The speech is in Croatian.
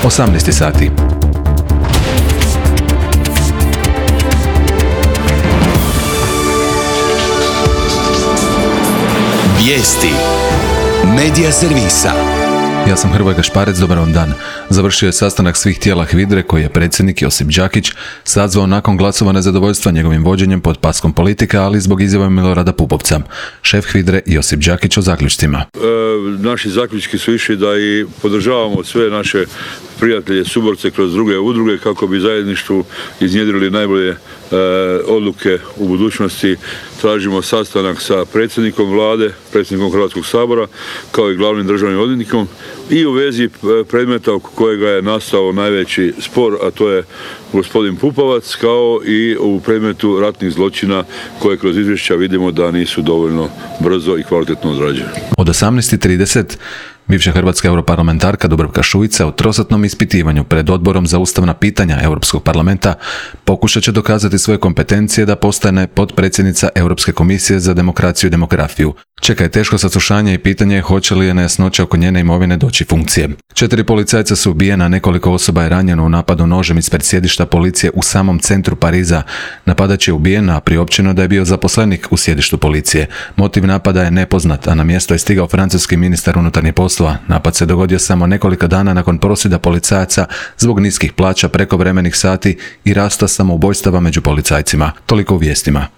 18 sati. Vijesti Medija servisa. Ja sam Hrvoje Gašparec, dobar vam dan. Završio je sastanak svih tijela HVIDRE koji je predsjednik Josip Đakić sazvao nakon glasova nezadovoljstva njegovim vođenjem pod paskom politika, ali zbog izjava Milorada Pupovca. Šef HVIDRE Josip Đakić o zaključcima. Naši zaključki su išli da i podržavamo sve naše prijatelje, suborce kroz druge udruge kako bi zajedništvu iznjedrili najbolje odluke u budućnosti. Tražimo sastanak sa predsjednikom vlade, predsjednikom Hrvatskog sabora, kao i glavnim državnim odvjetnikom i u vezi predmeta oko kojega je nastao najveći spor, a to je gospodin Pupovac, kao i u predmetu ratnih zločina koje kroz izvješća vidimo da nisu dovoljno brzo i kvalitetno odrađene. Od 18:30 bivša hrvatska europarlamentarka Dubravka Šuica u trosatnom ispitivanju pred Odborom za ustavna pitanja Europskog parlamenta pokušat će dokazati svoje kompetencije da postane potpredsjednica Europske komisije za demokraciju i demografiju. Čeka je teško saslušanje i pitanje je hoće li je nejasnoća oko njene imovine doći funkcije. 4 policajca su ubijena, nekoliko osoba je ranjeno u napadu nožem ispred sjedišta policije u samom centru Pariza. Napadač je ubijen, a priopćeno da je bio zaposlenik u sjedištu policije. Motiv napada je nepoznat, a na mjesto je stigao francuski ministar unutarnjih poslova. Napad se dogodio samo nekoliko dana nakon prosvjeda policajaca zbog niskih plaća, prekovremenih sati i rasta samoubojstava među policajcima. Toliko u vijestima.